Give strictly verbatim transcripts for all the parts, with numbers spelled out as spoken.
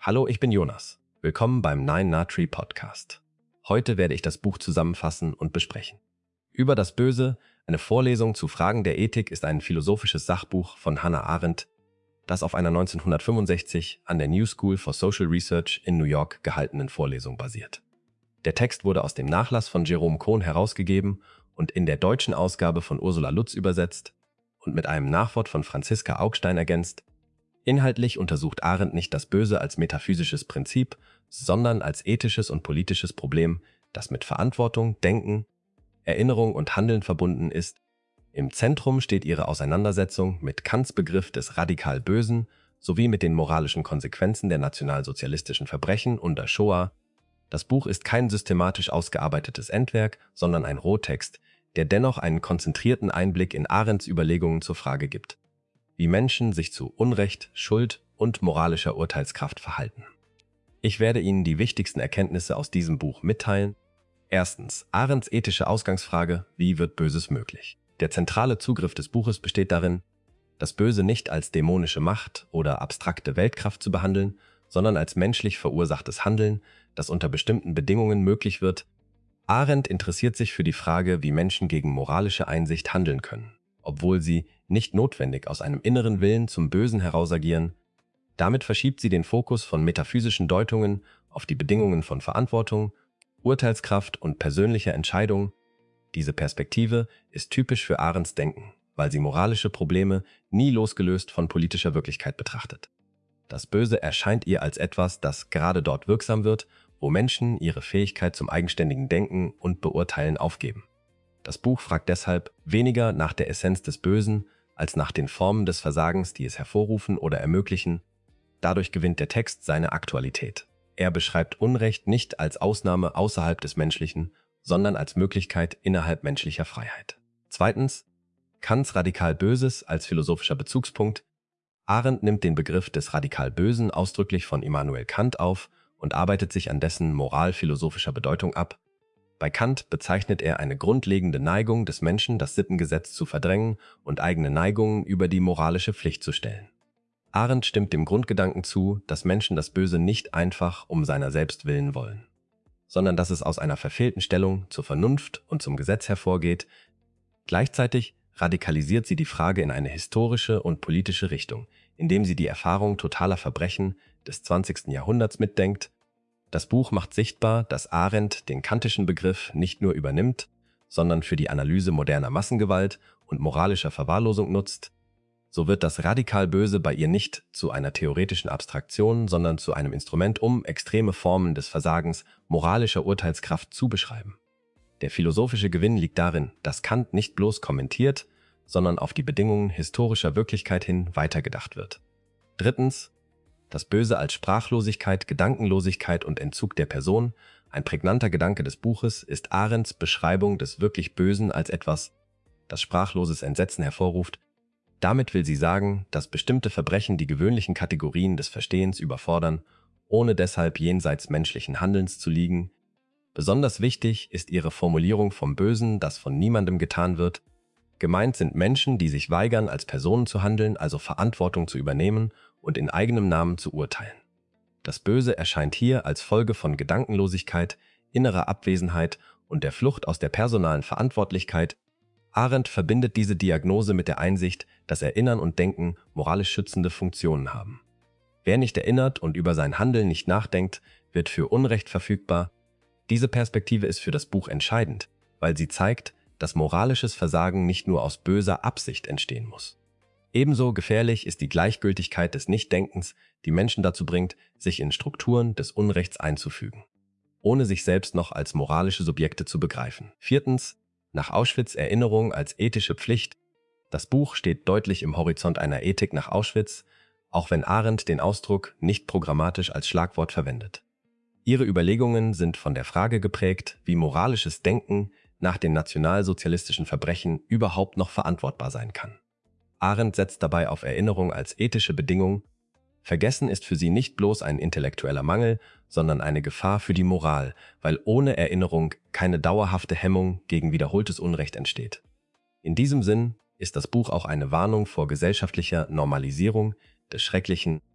Hallo, ich bin Jonas. Willkommen beim Nine Na Tree Podcast. Heute werde ich das Buch zusammenfassen und besprechen. Über das Böse, eine Vorlesung zu Fragen der Ethik, ist ein philosophisches Sachbuch von Hannah Arendt, das auf einer neunzehnhundertfünfundsechzig an der New School for Social Research in New York gehaltenen Vorlesung basiert. Der Text wurde aus dem Nachlass von Jerome Cohn herausgegeben und in der deutschen Ausgabe von Ursula Lutz übersetzt und mit einem Nachwort von Franziska Augstein ergänzt. Inhaltlich untersucht Arendt nicht das Böse als metaphysisches Prinzip, sondern als ethisches und politisches Problem, das mit Verantwortung, Denken, Erinnerung und Handeln verbunden ist. Im Zentrum steht ihre Auseinandersetzung mit Kants Begriff des radikal Bösen sowie mit den moralischen Konsequenzen der nationalsozialistischen Verbrechen und der Shoah. Das Buch ist kein systematisch ausgearbeitetes Endwerk, sondern ein Rohtext, der dennoch einen konzentrierten Einblick in Arendts Überlegungen zur Frage gibt, wie Menschen sich zu Unrecht, Schuld und moralischer Urteilskraft verhalten. Ich werde Ihnen die wichtigsten Erkenntnisse aus diesem Buch mitteilen. Erstens, Arendts ethische Ausgangsfrage: Wie wird Böses möglich? Der zentrale Zugriff des Buches besteht darin, das Böse nicht als dämonische Macht oder abstrakte Weltkraft zu behandeln, sondern als menschlich verursachtes Handeln, das unter bestimmten Bedingungen möglich wird. Arendt interessiert sich für die Frage, wie Menschen gegen moralische Einsicht handeln können, obwohl sie nicht notwendig aus einem inneren Willen zum Bösen heraus agieren. Damit verschiebt sie den Fokus von metaphysischen Deutungen auf die Bedingungen von Verantwortung, Urteilskraft und persönlicher Entscheidung. Diese Perspektive ist typisch für Arendts Denken, weil sie moralische Probleme nie losgelöst von politischer Wirklichkeit betrachtet. Das Böse erscheint ihr als etwas, das gerade dort wirksam wird, wo Menschen ihre Fähigkeit zum eigenständigen Denken und Beurteilen aufgeben. Das Buch fragt deshalb weniger nach der Essenz des Bösen, als nach den Formen des Versagens, die es hervorrufen oder ermöglichen. Dadurch gewinnt der Text seine Aktualität. Er beschreibt Unrecht nicht als Ausnahme außerhalb des Menschlichen, sondern als Möglichkeit innerhalb menschlicher Freiheit. Zweitens, Kants Radikal Böses als philosophischer Bezugspunkt. Arendt nimmt den Begriff des Radikal Bösen ausdrücklich von Immanuel Kant auf und arbeitet sich an dessen moralphilosophischer Bedeutung ab. Bei Kant bezeichnet er eine grundlegende Neigung des Menschen, das Sittengesetz zu verdrängen und eigene Neigungen über die moralische Pflicht zu stellen. Arendt stimmt dem Grundgedanken zu, dass Menschen das Böse nicht einfach um seiner selbst willen wollen, sondern dass es aus einer verfehlten Stellung zur Vernunft und zum Gesetz hervorgeht. Gleichzeitig radikalisiert sie die Frage in eine historische und politische Richtung, indem sie die Erfahrung totaler Verbrechen des zwanzigsten Jahrhunderts mitdenkt. Das Buch macht sichtbar, dass Arendt den kantischen Begriff nicht nur übernimmt, sondern für die Analyse moderner Massengewalt und moralischer Verwahrlosung nutzt. So wird das radikal Böse bei ihr nicht zu einer theoretischen Abstraktion, sondern zu einem Instrument, um extreme Formen des Versagens moralischer Urteilskraft zu beschreiben. Der philosophische Gewinn liegt darin, dass Kant nicht bloß kommentiert, sondern auf die Bedingungen historischer Wirklichkeit hin weitergedacht wird. Drittens, das Böse als Sprachlosigkeit, Gedankenlosigkeit und Entzug der Person. Ein prägnanter Gedanke des Buches ist Arendts Beschreibung des wirklich Bösen als etwas, das sprachloses Entsetzen hervorruft. Damit will sie sagen, dass bestimmte Verbrechen die gewöhnlichen Kategorien des Verstehens überfordern, ohne deshalb jenseits menschlichen Handelns zu liegen. Besonders wichtig ist ihre Formulierung vom Bösen, das von niemandem getan wird. Gemeint sind Menschen, die sich weigern, als Personen zu handeln, also Verantwortung zu übernehmen und in eigenem Namen zu urteilen. Das Böse erscheint hier als Folge von Gedankenlosigkeit, innerer Abwesenheit und der Flucht aus der personalen Verantwortlichkeit. Arendt verbindet diese Diagnose mit der Einsicht, dass Erinnern und Denken moralisch schützende Funktionen haben. Wer nicht erinnert und über sein Handeln nicht nachdenkt, wird für Unrecht verfügbar. Diese Perspektive ist für das Buch entscheidend, weil sie zeigt, dass moralisches Versagen nicht nur aus böser Absicht entstehen muss. Ebenso gefährlich ist die Gleichgültigkeit des Nichtdenkens, die Menschen dazu bringt, sich in Strukturen des Unrechts einzufügen, ohne sich selbst noch als moralische Subjekte zu begreifen. Viertens, nach Auschwitz Erinnerung als ethische Pflicht. Das Buch steht deutlich im Horizont einer Ethik nach Auschwitz, auch wenn Arendt den Ausdruck nicht programmatisch als Schlagwort verwendet. Ihre Überlegungen sind von der Frage geprägt, wie moralisches Denken nach den nationalsozialistischen Verbrechen überhaupt noch verantwortbar sein kann. Arendt setzt dabei auf Erinnerung als ethische Bedingung. Vergessen ist für sie nicht bloß ein intellektueller Mangel, sondern eine Gefahr für die Moral, weil ohne Erinnerung keine dauerhafte Hemmung gegen wiederholtes Unrecht entsteht. In diesem Sinn ist das Buch auch eine Warnung vor gesellschaftlicher Normalisierung des Schrecklichen.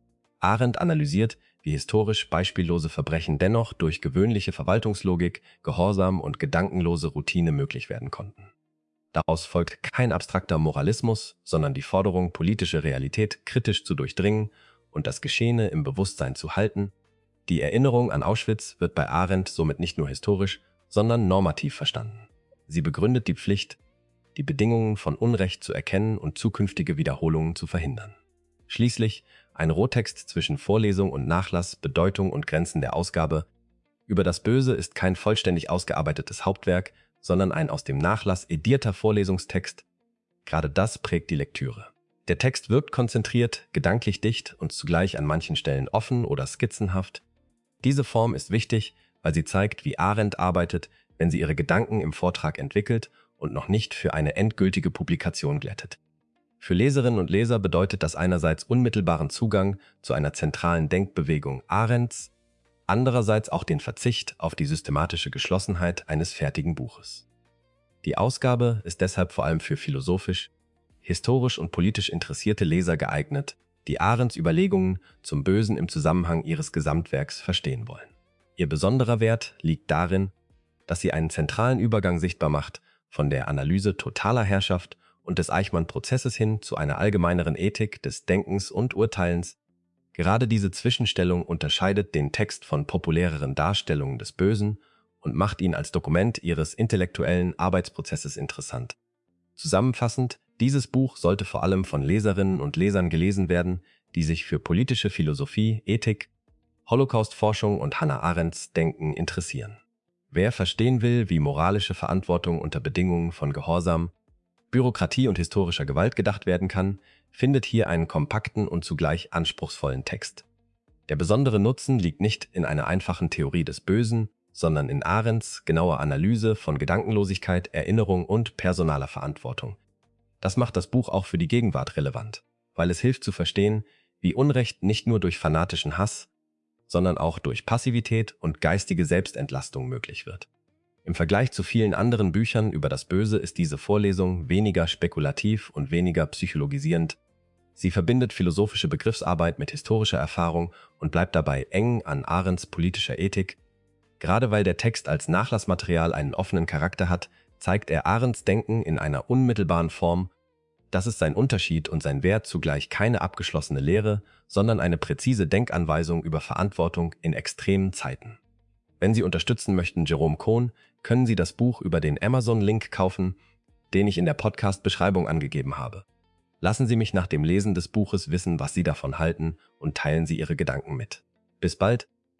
Arendt analysiert, wie historisch beispiellose Verbrechen dennoch durch gewöhnliche Verwaltungslogik, Gehorsam und gedankenlose Routine möglich werden konnten. Daraus folgt kein abstrakter Moralismus, sondern die Forderung, politische Realität kritisch zu durchdringen und das Geschehene im Bewusstsein zu halten. Die Erinnerung an Auschwitz wird bei Arendt somit nicht nur historisch, sondern normativ verstanden. Sie begründet die Pflicht, die Bedingungen von Unrecht zu erkennen und zukünftige Wiederholungen zu verhindern. Schließlich ein Rohtext zwischen Vorlesung und Nachlass, Bedeutung und Grenzen der Ausgabe. Über das Böse ist kein vollständig ausgearbeitetes Hauptwerk, sondern ein aus dem Nachlass edierter Vorlesungstext. Gerade das prägt die Lektüre. Der Text wirkt konzentriert, gedanklich dicht und zugleich an manchen Stellen offen oder skizzenhaft. Diese Form ist wichtig, weil sie zeigt, wie Arendt arbeitet, wenn sie ihre Gedanken im Vortrag entwickelt und noch nicht für eine endgültige Publikation glättet. Für Leserinnen und Leser bedeutet das einerseits unmittelbaren Zugang zu einer zentralen Denkbewegung Arendts, andererseits auch den Verzicht auf die systematische Geschlossenheit eines fertigen Buches. Die Ausgabe ist deshalb vor allem für philosophisch, historisch und politisch interessierte Leser geeignet, die Arendts Überlegungen zum Bösen im Zusammenhang ihres Gesamtwerks verstehen wollen. Ihr besonderer Wert liegt darin, dass sie einen zentralen Übergang sichtbar macht von der Analyse totaler Herrschaft und des Eichmann-Prozesses hin zu einer allgemeineren Ethik des Denkens und Urteilens. Gerade diese Zwischenstellung unterscheidet den Text von populäreren Darstellungen des Bösen und macht ihn als Dokument ihres intellektuellen Arbeitsprozesses interessant. Zusammenfassend, dieses Buch sollte vor allem von Leserinnen und Lesern gelesen werden, die sich für politische Philosophie, Ethik, Holocaust-Forschung und Hannah Arendts Denken interessieren. Wer verstehen will, wie moralische Verantwortung unter Bedingungen von Gehorsam, Bürokratie und historischer Gewalt gedacht werden kann, findet hier einen kompakten und zugleich anspruchsvollen Text. Der besondere Nutzen liegt nicht in einer einfachen Theorie des Bösen, sondern in Arendts genauer Analyse von Gedankenlosigkeit, Erinnerung und personaler Verantwortung. Das macht das Buch auch für die Gegenwart relevant, weil es hilft zu verstehen, wie Unrecht nicht nur durch fanatischen Hass, sondern auch durch Passivität und geistige Selbstentlastung möglich wird. Im Vergleich zu vielen anderen Büchern über das Böse ist diese Vorlesung weniger spekulativ und weniger psychologisierend. Sie verbindet philosophische Begriffsarbeit mit historischer Erfahrung und bleibt dabei eng an Arendts politischer Ethik. Gerade weil der Text als Nachlassmaterial einen offenen Charakter hat, zeigt er Arendts Denken in einer unmittelbaren Form. Das ist sein Unterschied und sein Wert, zugleich keine abgeschlossene Lehre, sondern eine präzise Denkanweisung über Verantwortung in extremen Zeiten. Wenn Sie unterstützen möchten Jerome Cohn, können Sie das Buch über den Amazon-Link kaufen, den ich in der Podcast-Beschreibung angegeben habe. Lassen Sie mich nach dem Lesen des Buches wissen, was Sie davon halten und teilen Sie Ihre Gedanken mit. Bis bald!